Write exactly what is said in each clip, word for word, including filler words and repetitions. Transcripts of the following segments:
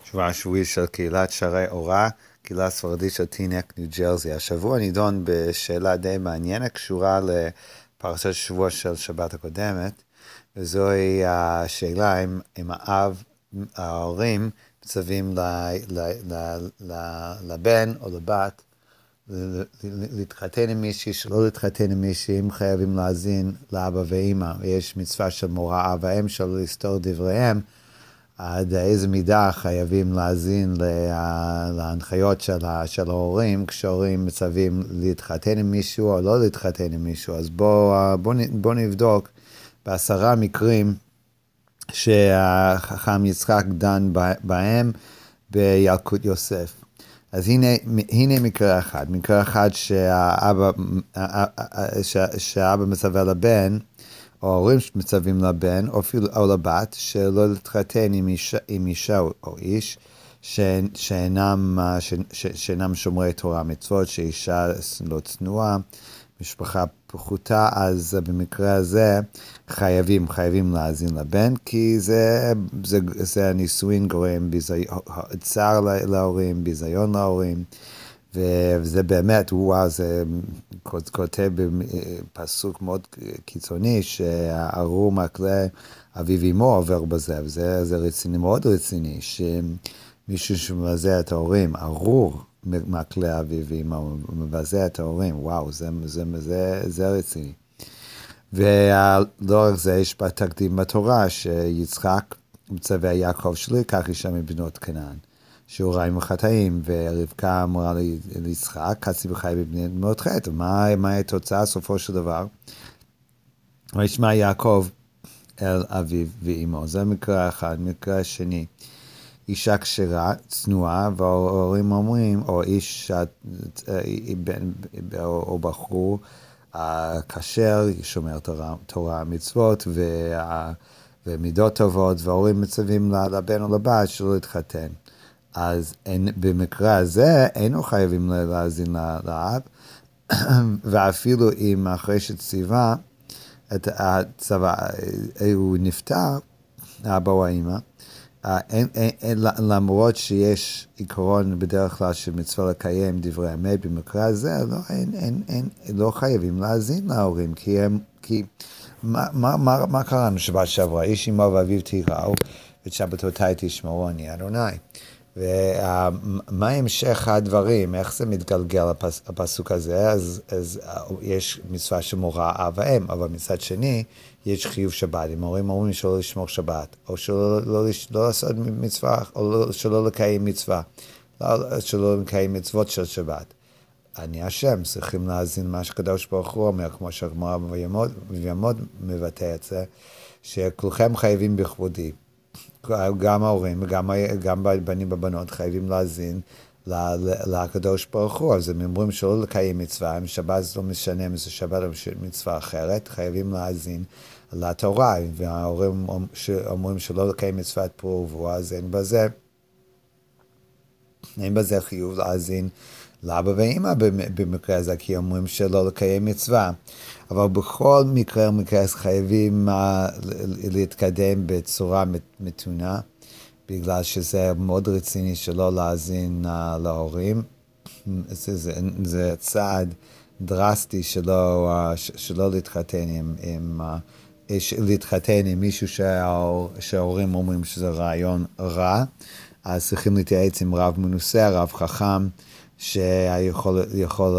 שבוע השבועי של קהילת שערי אורה, קהילה ספרדית של טינק, ניו ג'רזי. השבוע נידון בשאלה די מעניינת, קשורה לפרשת שבוע של שבת הקודמת, וזוהי השאלה אם, אם האב, ההורים, מצווים לבן או לבת, להתחתן עם מישהי, שלא להתחתן עם מישהי, אם חייבים להאזין לאבא ואמא. יש מצווה של מוראה ואם שלא לסתור דבריהם, עד איזה מידה חייבים להאזין להנחיות של, של ההורים, כשהורים מצווים להתחתן עם מישהו או לא להתחתן עם מישהו. אז בואו בוא, בוא נבדוק בעשרה מקרים שהחכם יצחק דן בהם בילקוט יוסף. אז הנה, הנה מקרה אחד, מקרה אחד שהאבא, שהאבא מצווה לבן, או ההורים מצווים לבן, או אפילו או לבת, שלא להתחתן עם אישה, עם אישה או איש, שאינם, שאינם שומרי תורה מצוות, שאישה לא צנועה, משפחה פחותה, אז במקרה הזה חייבים, חייבים להאזין לבן, כי זה, זה, זה הנישואין גורם צער להורים, ביזיון להורים, וזה באמת, הוא אז כותב בפסוק מאוד קיצוני, שהארור מקלה אביו אמו עובר בזה, וזה זה רציני, מאוד רציני, שמישהו שמבזה את ההורים, ארור מקלה אביו אמו, מבזה את ההורים, וואו, זה, זה, זה, זה רציני. ולא רק זה, יש בתקדים בתורה, שיצחק מצווה יעקב שלי, כך אישה מבנות כנען. שהוא רעים וחטאים, ורבקה אמרה ליצחק, קצי וחי בבני מאוד חטא. מה, מה התוצאה סופו של דבר? וישמע יעקב אל אביו ואמו. זה מקרה אחד. מקרה שני, אישה כשרה, צנועה, וההורים אומרים, או איש או, או בחור כשר, שומר תורה, תורה מצוות וה, ומידות טובות, וההורים מצווים לבן או לבת שלא להתחתן. אז אין, במקרה הזה אינו חייבים להאזין לאב, ואפילו אם אחרי שציווה את הצבא, הוא נפטר, האבא או האמא, אין, אין, אין, למרות שיש עיקרון בדרך כלל שמצווה לקיים דברי אמת, במקרה הזה לא, אין, אין, אין, לא חייבים להאזין להורים, כי הם, כי מה, מה, מה, מה קראנו שבת שעברה? איש אמו ואביו תיראו, ואת שבתותיי תשמעו אני אדוני. ומה המשך הדברים, איך זה מתגלגל הפס, הפסוק הזה, אז, אז יש מצווה שמורה אב ואם, אבל מצד שני, יש חיוב שבת, אם ההורים אומרים שלא לשמור שבת, או שלא לא, לא לעשות מצווה, או לא, שלא לקיים מצווה, לא, שלא לקיים מצוות של שבת. אני השם, צריכים להאזין מה שקדוש ברוך הוא אומר, כמו שהגמרא ויעמוד מבטא את זה, שכולכם חייבים בכבודי. גם ההורים וגם גם בנים ובנות חייבים להאזין לקדוש ברוך הוא. אז הם אומרים שלא לקיים מצווה, אם שבת לא משנה, אם זה שבת או מצווה אחרת, חייבים להאזין לתורה, וההורים אומרים שלא לקיים מצוות פרו ורבו, אז אין בזה, אין בזה חיוב להאזין לאבא ואמא במקרה הזה, כי אומרים שלא לקיים מצווה. אבל בכל מקרה ומקרה חייבים uh, להתקדם בצורה מתונה, בגלל שזה מאוד רציני שלא להאזין uh, להורים. זה, זה, זה צעד דרסטי שלא, uh, שלא להתחתן עם, עם, uh, להתחתן עם מישהו שההור, שההורים אומרים שזה רעיון רע. אז צריכים להתייעץ עם רב מנוסה, רב חכם, שיכול, יכול,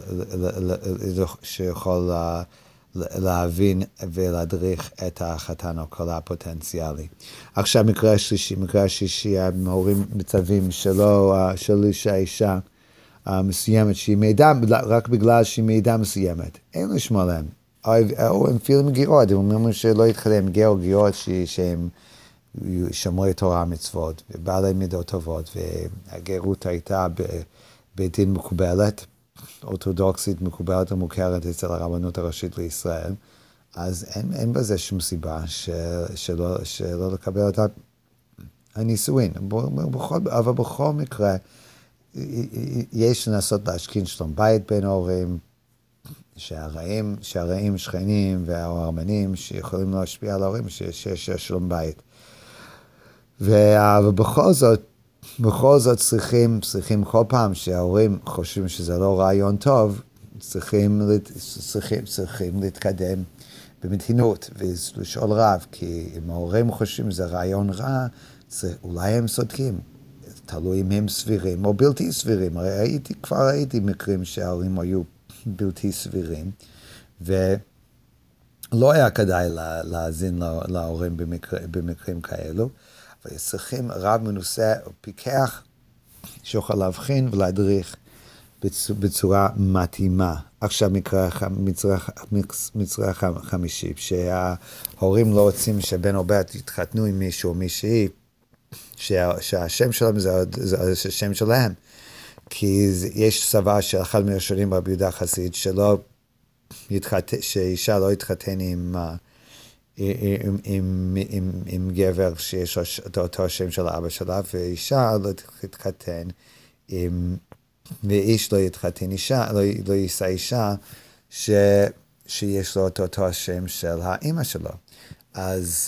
שיכול להבין ולהדריך את החתן או כל הפוטנציאלי. עכשיו מקרה שלישי, מקרה שישי, ההורים מצווים שלא, שלא שהאישה מסוימת שהיא מידע, רק בגלל שהיא מידע מסוימת. אין לשמוע להם. או הם אפילו מגירות, הם אומרים שלא יתחדם, גר או גירות שהם שמרי תורה מצוות, ובעלי מידות טובות, והגרות הייתה ב... בדין מקובלת, אורתודוקסית מקובלת ומוכרת אצל הרבנות הראשית לישראל, אז אין, אין בזה שום סיבה ש, שלא, שלא לקבל את הנישואין. בכל, אבל בכל מקרה, יש לנסות להשכין שלום בית בין ההורים, שהרעים, שהרעים שכנים והארמנים שיכולים להשפיע על ההורים, שיש שלום בית. ובכל זאת, בכל זאת צריכים, צריכים כל פעם שההורים חושבים שזה לא רעיון טוב, צריכים, צריכים, צריכים להתקדם במתינות ולשאול רב, כי אם ההורים חושבים שזה רעיון רע, זה, אולי הם צודקים, תלוי אם הם סבירים או בלתי סבירים. הרי הייתי, כבר ראיתי מקרים שההורים היו בלתי סבירים, ולא היה כדאי לה, להאזין להורים במקר, במקרים כאלו, אבל צריכים רב מנוסה או פיקח שיוכל להבחין ולהדריך בצורה מתאימה. עכשיו מקרה, מצרה, מצרה חמישי, שההורים לא רוצים שבן או בת יתחתנו עם מישהו או מישהי, שה, שהשם שלהם זה, זה השם שלהם. כי יש סברה של אחד מהראשונים רבי יהודה חסיד, שלא יתחתן, שאישה לא יתחתן עם, עם, עם, עם, עם גבר שיש אותו, אותו השם של אבא שלה, ואישה לא תתחתן עם... ואיש לא יתחתן אישה, לא, לא יישא אישה ש, שיש לו את אותו השם של האמא שלו. אז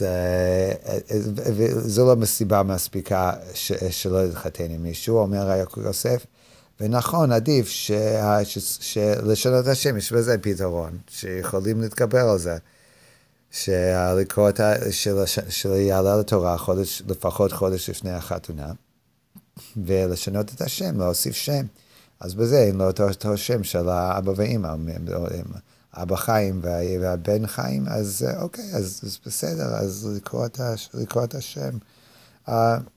זו לא מסיבה מספיקה ש, שלא יתחתן עם מישהו, אומר יעקב יוסף, ונכון, עדיף ש, ש, שלשנות את השם, יש בזה פתרון, שיכולים להתגבר על זה, שהלקרוא את ה... של יעלה לתורה חודש, לפחות חודש לפני החתונה, ולשנות את השם, להוסיף שם. אז בזה אין לו אותו שם של האבא ואמא, אבא חיים והבן חיים, אז אוקיי, אז, אז בסדר, אז לקרוא את, הש, לקרוא את השם. Uh,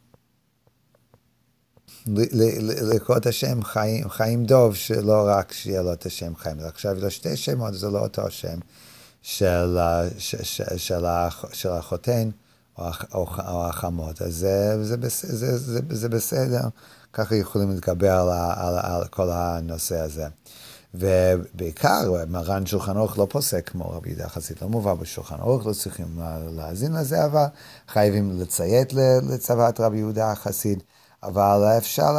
לקרוא את השם חיים, חיים דוב, שלא רק שיהיה לו את השם חיים, עכשיו יש לו שתי שמות, זה לא אותו שם של, של, של, של, של החותן, או, או, או החמות, אז זה, זה, זה, זה, זה בסדר, ככה יכולים להתגבר על, על, על כל הנושא הזה. ובעיקר, מרן שולחן ערוך לא פוסק כמו רבי יהודה חסיד, לא מובא בשולחן ערוך, לא צריכים להאזין לזה, אבל חייבים לציית לצוות רבי יהודה חסיד, אבל אפשר,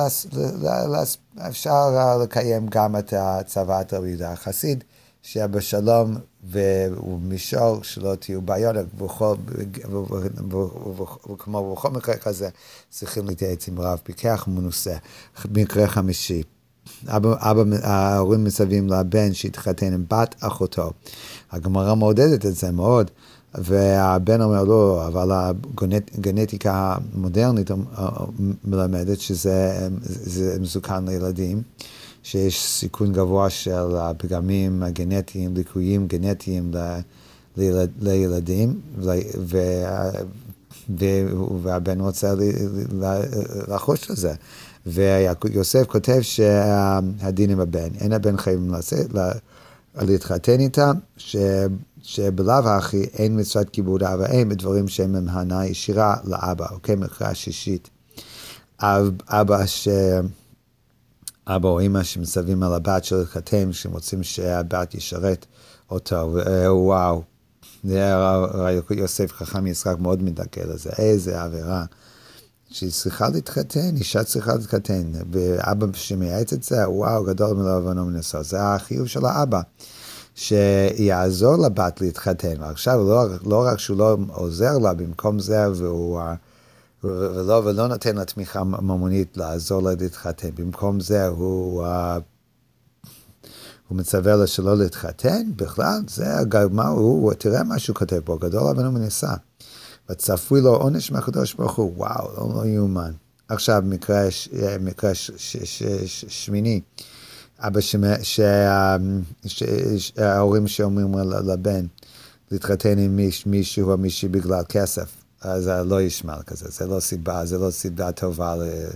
אפשר לקיים גם את צוות רבי יהודה חסיד, שיהיה בשלום ומישור שלא תהיו בעיות, וכמו בכל מקרה כזה, צריכים להתייעץ עם רב פיקח מנוסה. מקרה חמישי, ההורים מצווים לבן שהתחתן עם בת אחותו. הגמרא מעודדת את זה מאוד, והבן אומר לו, אבל הגנטיקה המודרנית מלמדת שזה מסוכן לילדים, שיש סיכון גבוה של הפגמים הגנטיים, ליקויים גנטיים לילדים, והבן רוצה לחוש לזה. ויוסף כותב שהדין עם הבן, אין הבן חייבים להתחתן איתה, שבלאו הכי אין מצוות כיבוד אב ואם בדברים שהם הנאה ישירה לאבא, אוקיי, מקרא שישית. אבא ש... אבא או אמא שמצווים על הבת של להתחתן, שמוצאים שהבת ישרת אותו, וואו, יוסף חכם יצחק מאוד מתעכל לזה, איזה עבירה, שהיא צריכה להתחתן, אישה צריכה להתחתן, ואבא שמייעץ את זה, וואו, גדול מלא הבנו מנסות, זה החיוב של האבא, שיעזור לבת להתחתן, ועכשיו לא, לא רק שהוא לא עוזר לה, במקום זה, והוא... ולא, ולא נותן לה תמיכה ממונית לעזור לה להתחתן. במקום זה הוא, הוא מצווה לה שלא להתחתן, בכלל, זה מה הוא, תראה מה שהוא כותב פה, גדול אבינו מניסה. וצפוי לו עונש מהקדוש ברוך הוא, וואו, לא, לא יאומן. עכשיו, מקרה, מקרה ש, ש, ש, ש, שמיני, אבא שההורים שאומרים לבן, להתחתן עם מישהו או מישהי בגלל כסף. אז לא ישמע כזה, זה לא סיבה, זה לא סיבה טובה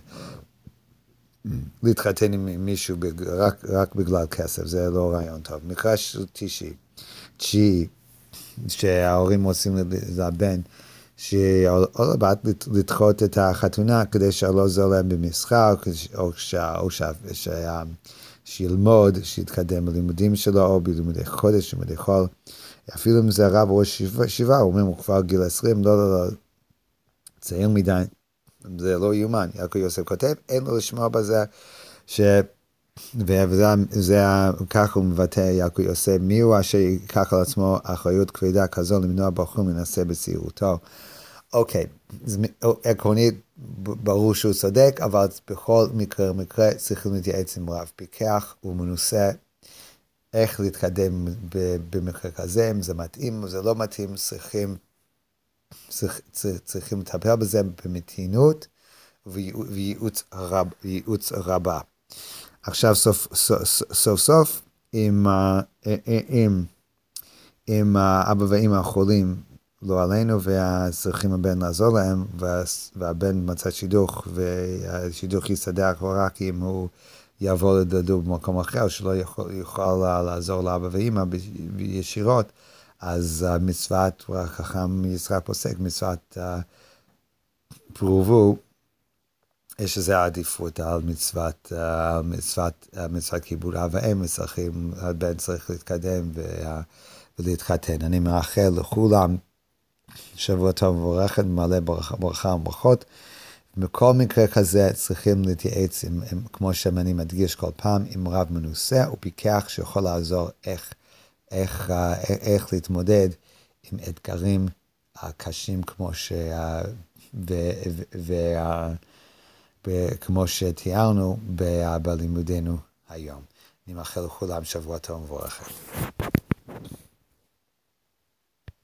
להתחתן עם מישהו רק, רק בגלל כסף, זה לא רעיון טוב. מקרה תשיעי, תשיעי, שההורים רוצים לבן, או לבת לדחות את החתונה כדי שלא זול להם במסחר, או, או שילמוד, שיתקדם בלימודים שלו, או בלימודי חודש, לימודי חול. אפילו אם זה רב ראש שבעה, הוא אומר, הוא כבר גיל עשרים, לא, לא, לא, צעיר מדי, זה לא יאומן. יעקב יוסף כותב, אין לו לשמוע בזה, ש... וזה ככה הוא מבטא יעקב יוסף, מי הוא אשר ייקח על עצמו אחריות כבדה כזו למנוע בחור מנסה בצעירותו, אוקיי, עקרונית ברור שהוא צודק, אבל בכל מקרה מקרה צריכים להתייעץ עם רב פיקח ומנוסה איך להתקדם במקרה כזה, אם זה מתאים או זה לא מתאים, צריכים, צריך, צריכים לטפל בזה במתינות וייעוץ רב, וייעוץ רבה. עכשיו סוף סוף, סוף, סוף עם, עם, עם האבא ואמא החולים, לא עלינו, וצריכים הבן לעזור להם, והבן מצא שידוך, והשידוך יסתדר רק אם הוא יעבור לדדו במקום אחר, שלא יכול, יוכל לעזור לאבא ואמא ישירות, אז מצוות, החכם ישראל פוסק, מצוות פרובו, יש איזו עדיפות על מצוות, על מצוות, מצוות כיבוד אב ואם, צריכים, הבן צריך להתקדם ולהתחתן. אני מאחל לכולם שבוע טוב וברכת, מלא ברכה וברכות. בכל מקרה כזה צריכים להתייעץ, עם, עם, כמו שאני מדגיש כל פעם, עם רב מנוסה ופיקח שיכול לעזור איך, איך, איך, איך להתמודד עם אתגרים קשים כמו ש... ו, ו, ו, כמו שתיארנו בלימודנו היום. אני מאחל לכולם שבוע טוב וברכת.